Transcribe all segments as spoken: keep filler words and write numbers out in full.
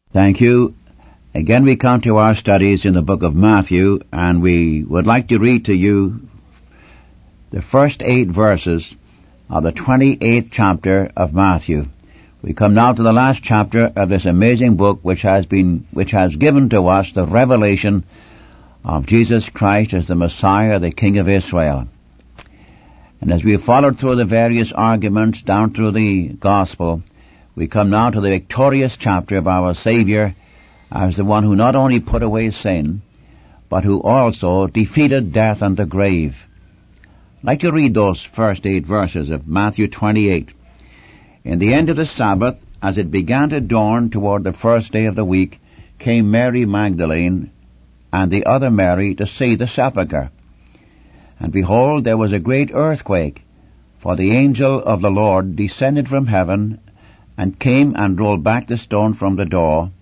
Thank you. Again we come to our studies in the book of Matthew, and we would like to read to you the first eight verses of the twenty-eighth chapter of Matthew. We come now to the last chapter of this amazing book which has been, which has given to us the revelation of Jesus Christ as the Messiah, the King of Israel. And as we have followed through the various arguments down through the gospel, we come now to the victorious chapter of our Savior as the one who not only put away sin, but who also defeated death and the grave. I'd like to read those first eight verses of Matthew twenty-eight. In the end of the Sabbath, as it began to dawn toward the first day of the week, came Mary Magdalene and the other Mary to see the sepulchre. And behold, there was a great earthquake, for the angel of the Lord descended from heaven, and came and rolled back the stone from the door,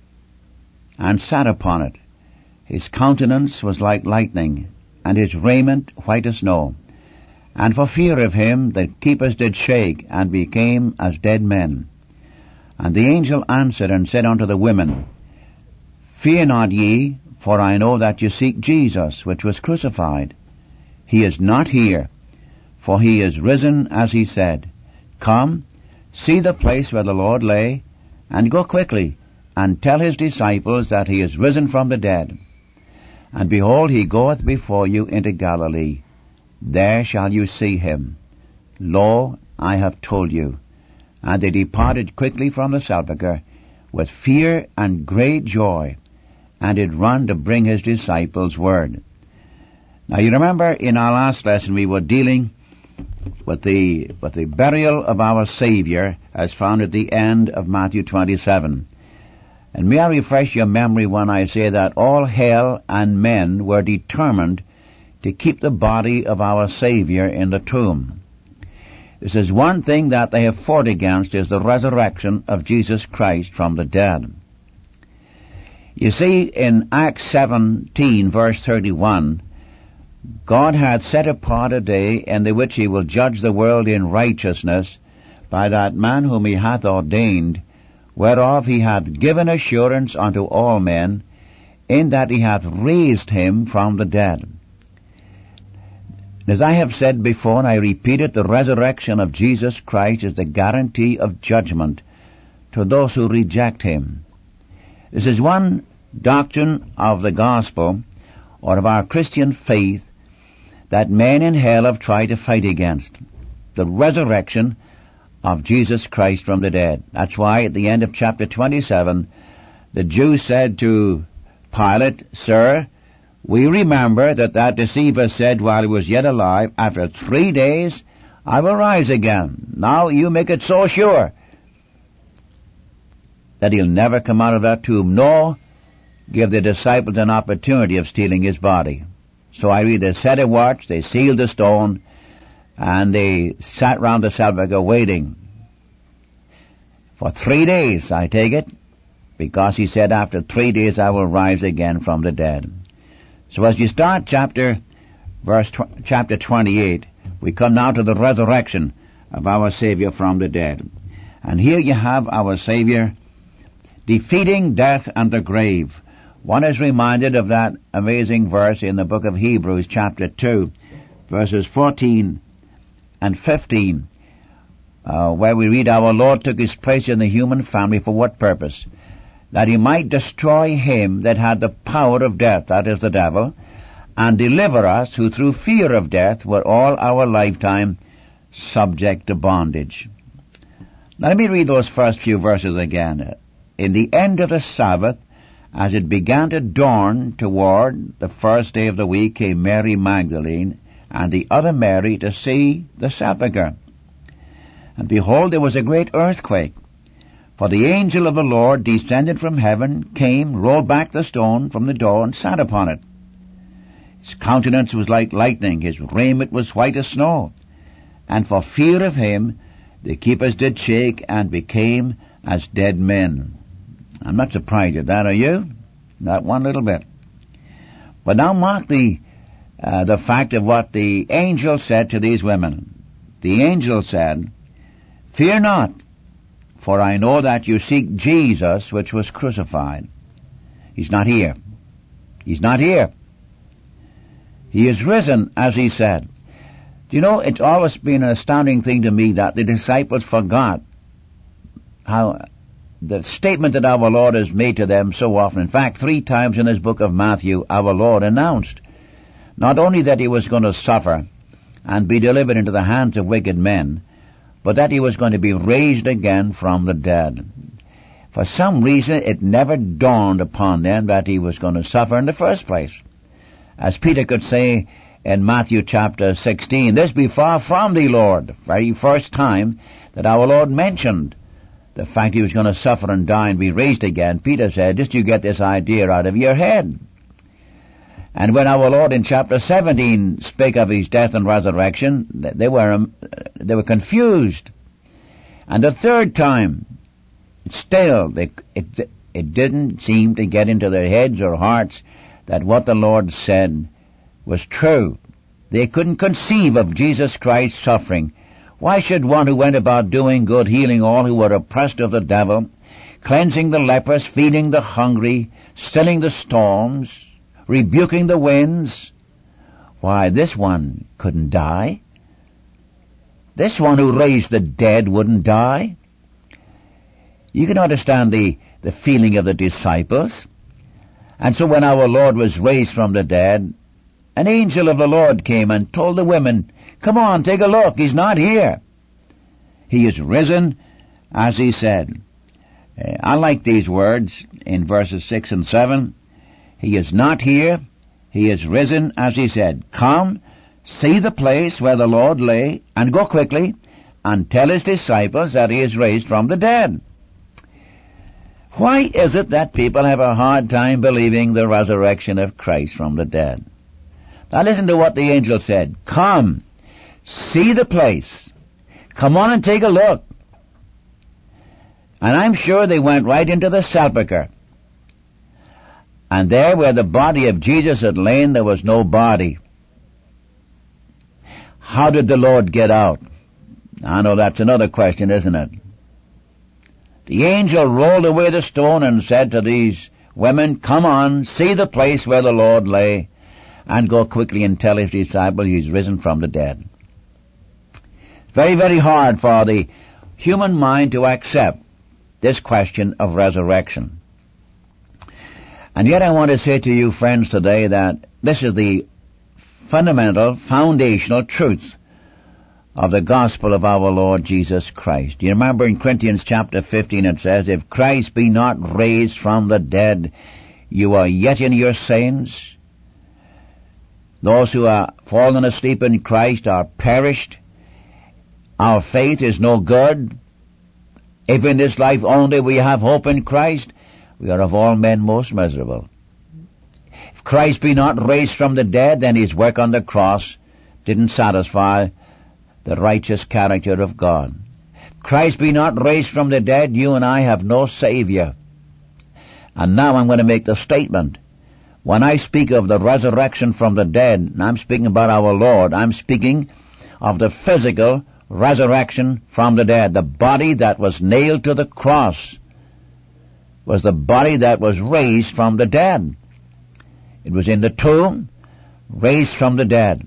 and sat upon it. His countenance was like lightning, and his raiment white as snow. And for fear of him the keepers did shake, and became as dead men. And the angel answered and said unto the women, Fear not ye, for I know that you seek Jesus, which was crucified. He is not here, for he is risen as he said. Come, see the place where the Lord lay, and go quickly, and tell his disciples that he is risen from the dead. And behold, he goeth before you into Galilee. There shall you see him. Lo, I have told you. And they departed quickly from the sepulchre, with fear and great joy, and did run to bring his disciples word. Now you remember in our last lesson we were dealing with the with the burial of our Savior as found at the end of Matthew twenty-seven. And may I refresh your memory when I say that all hell and men were determined to keep the body of our Savior in the tomb. This is one thing that they have fought against, is the resurrection of Jesus Christ from the dead. You see, in Acts seventeen, verse thirty-one, God hath set apart a day in the which he will judge the world in righteousness by that man whom he hath ordained, whereof he hath given assurance unto all men, in that he hath raised him from the dead. As I have said before, and I repeat it, the resurrection of Jesus Christ is the guarantee of judgment to those who reject him. This is one doctrine of the gospel, or of our Christian faith, that men in hell have tried to fight against. The resurrection of Jesus Christ from the dead. That's why at the end of chapter twenty-seven, the Jews said to Pilate, Sir, we remember that that deceiver said while he was yet alive, After three days I will rise again. Now you make it so sure that he'll never come out of that tomb, nor give the disciples an opportunity of stealing his body. So I read, they set a watch, they sealed the stone, and they sat round the sepulchre waiting. For three days, I take it, because he said, after three days I will rise again from the dead. So as you start chapter, verse tw- chapter twenty-eight, we come now to the resurrection of our Savior from the dead. And here you have our Savior defeating death and the grave. One is reminded of that amazing verse in the book of Hebrews, chapter two, verses fourteen and fifteen, uh, where we read, Our Lord took his place in the human family for what purpose? That he might destroy him that had the power of death, that is the devil, and deliver us who through fear of death were all our lifetime subject to bondage. Now let me read those first few verses again. In the end of the Sabbath, as it began to dawn toward the first day of the week, came Mary Magdalene and the other Mary to see the sepulchre. And behold, there was a great earthquake, for the angel of the Lord descended from heaven, came, rolled back the stone from the door, and sat upon it. His countenance was like lightning, his raiment was white as snow. And for fear of him the keepers did shake, and became as dead men. I'm not surprised at that, are you? Not one little bit. But now mark the uh, the fact of what the angel said to these women. The angel said, Fear not, For I know that you seek Jesus, which was crucified. He's not here. He's not here. He is risen, as he said. Do you know, it's always been an astounding thing to me that the disciples forgot how the statement that our Lord has made to them so often. In fact, three times in this book of Matthew, our Lord announced not only that he was going to suffer and be delivered into the hands of wicked men, but that he was going to be raised again from the dead. For some reason, it never dawned upon them that he was going to suffer in the first place. As Peter could say in Matthew chapter sixteen, "This be far from thee, Lord." The very first time that our Lord mentioned the fact he was going to suffer and die and be raised again, Peter said, just you get this idea out of your head. And when our Lord in chapter seventeen spake of his death and resurrection, they were um, they were confused. And the third time, still, they, it, it didn't seem to get into their heads or hearts that what the Lord said was true. They couldn't conceive of Jesus Christ suffering. Why should one who went about doing good, healing all who were oppressed of the devil, cleansing the lepers, feeding the hungry, stilling the storms, rebuking the winds, why, this one couldn't die. This one who raised the dead wouldn't die. You can understand the, the feeling of the disciples. And so when our Lord was raised from the dead, an angel of the Lord came and told the women, "Come on, take a look, he's not here. He is risen, as he said." Uh, I like these words in verses six and seven. He is not here, he is risen, as he said. Come, see the place where the Lord lay, and go quickly, and tell his disciples that he is raised from the dead. Why is it that people have a hard time believing the resurrection of Christ from the dead? Now listen to what the angel said. Come, see the place. Come on and take a look. And I'm sure they went right into the sepulchre. And there where the body of Jesus had lain, there was no body. How did the Lord get out? I know that's another question, isn't it? The angel rolled away the stone and said to these women, "Come on, see the place where the Lord lay, and go quickly and tell his disciples he's risen from the dead." It's very, very hard for the human mind to accept this question of resurrection. And yet I want to say to you, friends, today that this is the fundamental, foundational truth of the gospel of our Lord Jesus Christ. You remember in Corinthians chapter fifteen it says, "If Christ be not raised from the dead, you are yet in your sins. Those who are fallen asleep in Christ are perished. Our faith is no good. If in this life only we have hope in Christ, we are of all men most miserable." If Christ be not raised from the dead, then his work on the cross didn't satisfy the righteous character of God. If Christ be not raised from the dead, you and I have no Savior. And now I'm going to make the statement. When I speak of the resurrection from the dead, and I'm speaking about our Lord, I'm speaking of the physical resurrection from the dead. The body that was nailed to the cross was the body that was raised from the dead. It was in the tomb, raised from the dead.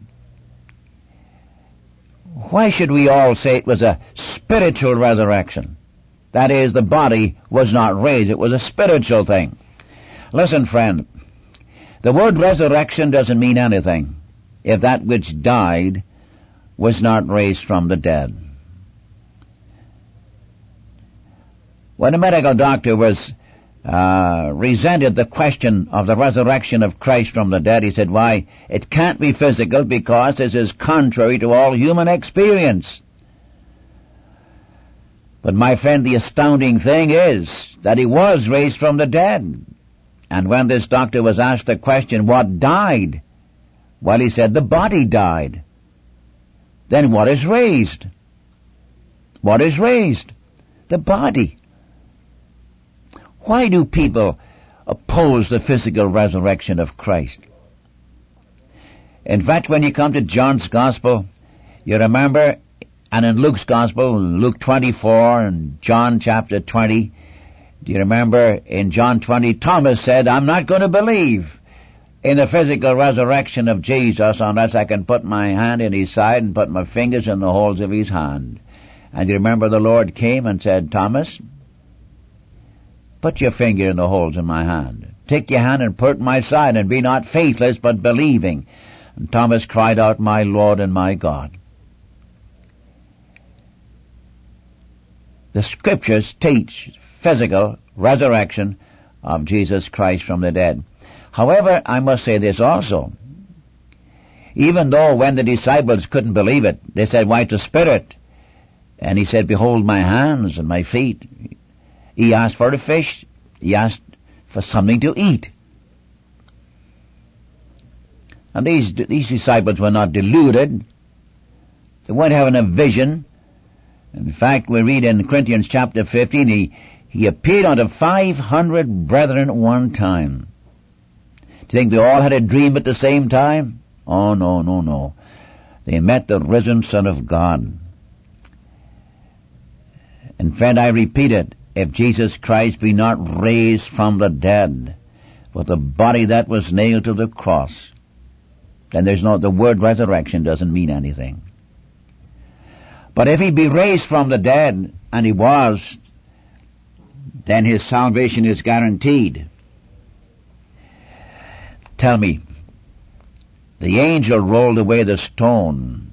Why should we all say it was a spiritual resurrection? That is, the body was not raised. It was a spiritual thing. Listen, friend, the word resurrection doesn't mean anything if that which died was not raised from the dead. When a medical doctor was uh, resented the question of the resurrection of Christ from the dead, he said, "Why, it can't be physical because this is contrary to all human experience." But my friend, the astounding thing is that he was raised from the dead. And when this doctor was asked the question, what died? Well, he said, the body died. Then what is raised? What is raised? The body. Why do people oppose the physical resurrection of Christ? In fact, when you come to John's Gospel, you remember And in Luke's Gospel, Luke twenty-four and John chapter twenty, do you remember in John twenty, Thomas said, I'm not going to believe in the physical resurrection of Jesus unless I can put my hand in his side and put my fingers in the holes of his hand. And you remember the Lord came and said, Thomas, put your finger in the holes in my hand. Take your hand and put it in my side, and be not faithless but believing. And Thomas cried out, my Lord and my God. The Scriptures teach physical resurrection of Jesus Christ from the dead. However, I must say this also. Even though when the disciples couldn't believe it, they said, why, it's a spirit. And he said, behold my hands and my feet. He asked for a fish. He asked for something to eat. And these, these disciples were not deluded. They weren't having a vision. In fact, we read in Corinthians chapter fifteen, he, he appeared unto five hundred brethren at one time. Do you think they all had a dream at the same time? Oh, no, no, no. They met the risen Son of God. And friend, I repeat it, if Jesus Christ be not raised from the dead, with the body that was nailed to the cross, then there's no, the word resurrection doesn't mean anything. But if he be raised from the dead, and he was, then his salvation is guaranteed. Tell me, the angel rolled away the stone.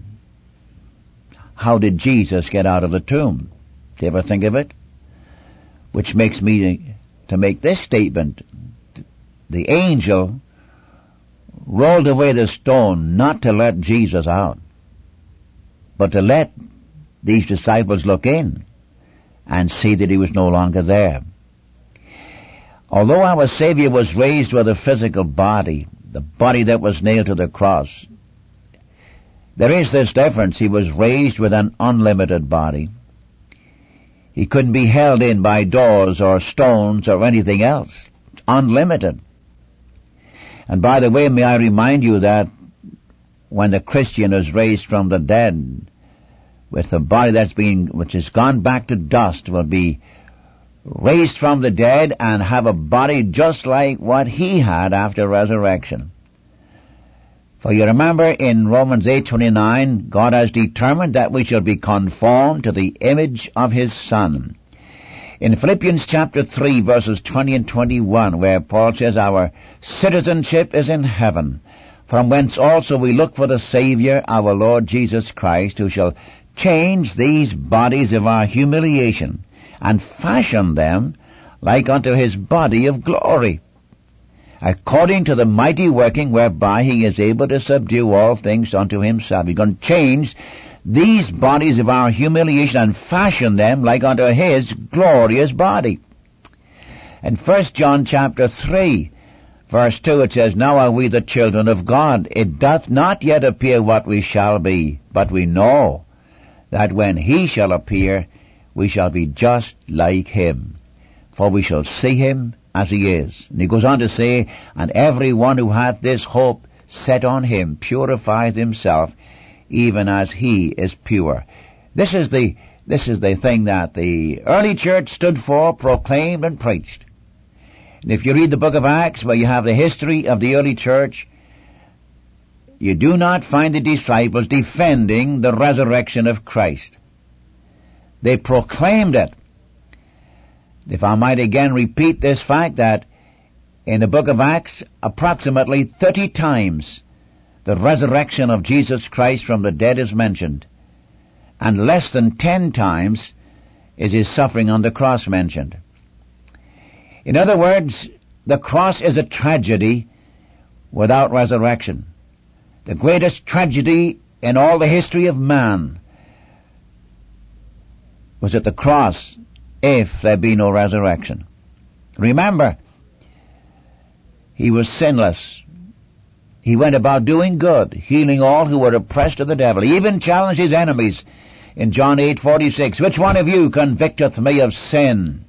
How did Jesus get out of the tomb? Do you ever think of it? Which makes me to make this statement. The angel rolled away the stone not to let Jesus out, but to let these disciples look in and see that he was no longer there. Although our Savior was raised with a physical body, the body that was nailed to the cross, there is this difference. He was raised with an unlimited body. He couldn't be held in by doors or stones or anything else. It's unlimited. And by the way, may I remind you that when the Christian is raised from the dead, with the body that's been, which has gone back to dust, will be raised from the dead and have a body just like what he had after resurrection. For you remember in Romans eight twenty-nine, God has determined that we shall be conformed to the image of his Son. In Philippians chapter three, verses twenty and twenty-one, where Paul says, our citizenship is in heaven, from whence also we look for the Savior, our Lord Jesus Christ, who shall change these bodies of our humiliation, and fashion them like unto his body of glory, according to the mighty working whereby he is able to subdue all things unto himself. He's going to change these bodies of our humiliation and fashion them like unto his glorious body. In First John chapter three, verse two, it says, now are we the children of God. It doth not yet appear what we shall be, but we know that when he shall appear, we shall be just like him, for we shall see him as he is. And he goes on to say, and every one who hath this hope set on him purifieth himself, even as he is pure. This is the this is the thing that the early church stood for, proclaimed, and preached. And if you read the book of Acts, where you have the history of the early church, you do not find the disciples defending the resurrection of Christ. They proclaimed it. If I might again repeat this fact, that in the book of Acts, approximately thirty times the resurrection of Jesus Christ from the dead is mentioned, and less than ten times is his suffering on the cross mentioned. In other words, the cross is a tragedy without resurrection. The greatest tragedy in all the history of man was at the cross, if there be no resurrection. Remember, he was sinless. He went about doing good, healing all who were oppressed of the devil. He even challenged his enemies in John eight forty-six, which one of you convicteth me of sin?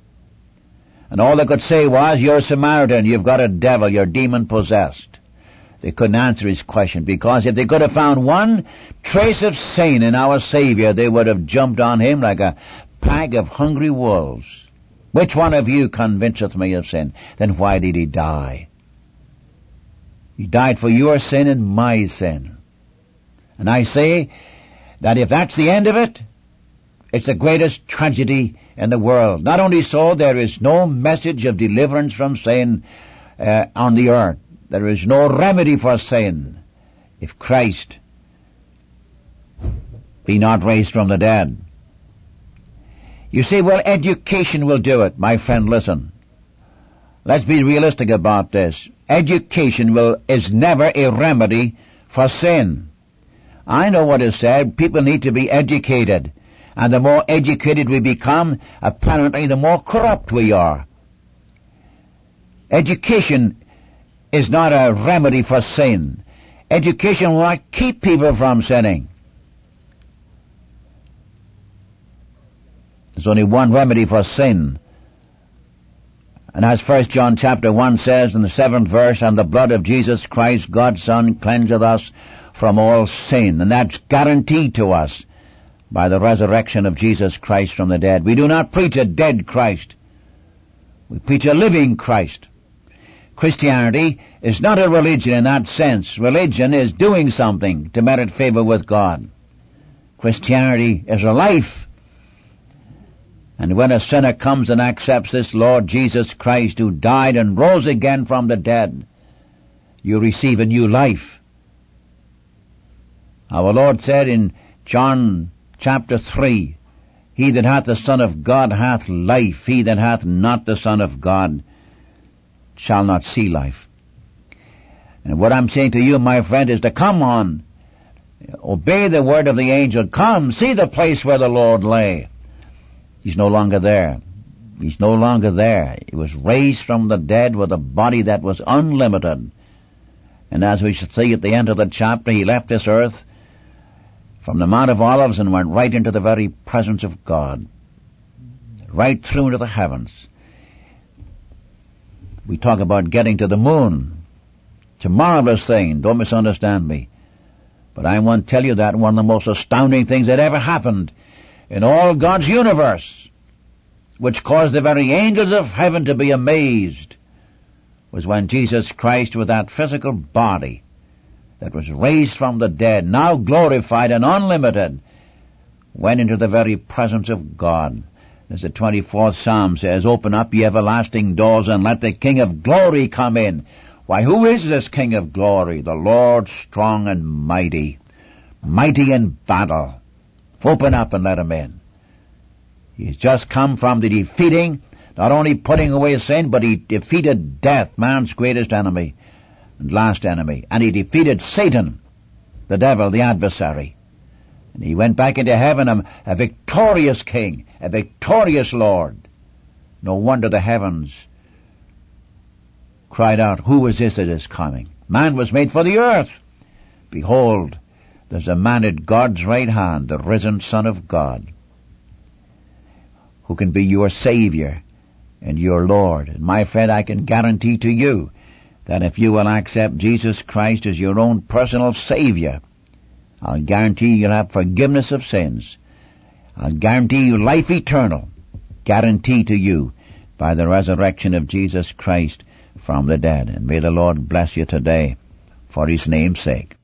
And all they could say was, you're a Samaritan, you've got a devil, you're demon-possessed. They couldn't answer his question, because if they could have found one trace of sin in our Savior, they would have jumped on him like a pack of hungry wolves. Which one of you convinceth me of sin? Then why did he die? He died for your sin and my sin. And I say that if that's the end of it, it's the greatest tragedy in the world. Not only so, there is no message of deliverance from sin uh, on the earth. There is no remedy for sin if Christ be not raised from the dead. You say, well, education will do it. My friend, listen. Let's be realistic about this. Education will is never a remedy for sin. I know what is said. People need to be educated. And the more educated we become, apparently the more corrupt we are. Education is not a remedy for sin. Education will not keep people from sinning. There's only one remedy for sin. And as First John chapter one says in the seventh verse, and the blood of Jesus Christ, God's Son, cleanseth us from all sin. And that's guaranteed to us by the resurrection of Jesus Christ from the dead. We do not preach a dead Christ. We preach a living Christ. Christianity is not a religion in that sense. Religion is doing something to merit favor with God. Christianity is a life. And when a sinner comes and accepts this Lord Jesus Christ, who died and rose again from the dead, you receive a new life. Our Lord said in John chapter three, he that hath the Son of God hath life. He that hath not the Son of God shall not see life. And what I'm saying to you, my friend, is to come on. Obey the word of the angel. Come, see the place where the Lord lay. He's no longer there. He's no longer there. He was raised from the dead with a body that was unlimited. And as we should see at the end of the chapter, he left this earth from the Mount of Olives and went right into the very presence of God. Right through into the heavens. We talk about getting to the moon. It's a marvelous thing. Don't misunderstand me. But I want to tell you that one of the most astounding things that ever happened in all God's universe, which caused the very angels of heaven to be amazed, was when Jesus Christ, with that physical body that was raised from the dead, now glorified and unlimited, went into the very presence of God. As the twenty-fourth Psalm says, open up ye everlasting doors and let the King of glory come in. Why, who is this King of glory? The Lord strong and mighty, mighty in battle. Open up and let him in. He's just come from the defeating, not only putting away sin, but he defeated death, man's greatest enemy and last enemy. And he defeated Satan, the devil, the adversary. And he went back into heaven a, a victorious king, a victorious Lord. No wonder the heavens cried out, who is this that is coming? Man was made for the earth. Behold, there's a man at God's right hand, the risen Son of God, who can be your Savior and your Lord. And my friend, I can guarantee to you that if you will accept Jesus Christ as your own personal Savior, I'll guarantee you'll have forgiveness of sins. I'll guarantee you life eternal, guarantee to you by the resurrection of Jesus Christ from the dead. And may the Lord bless you today for his name's sake.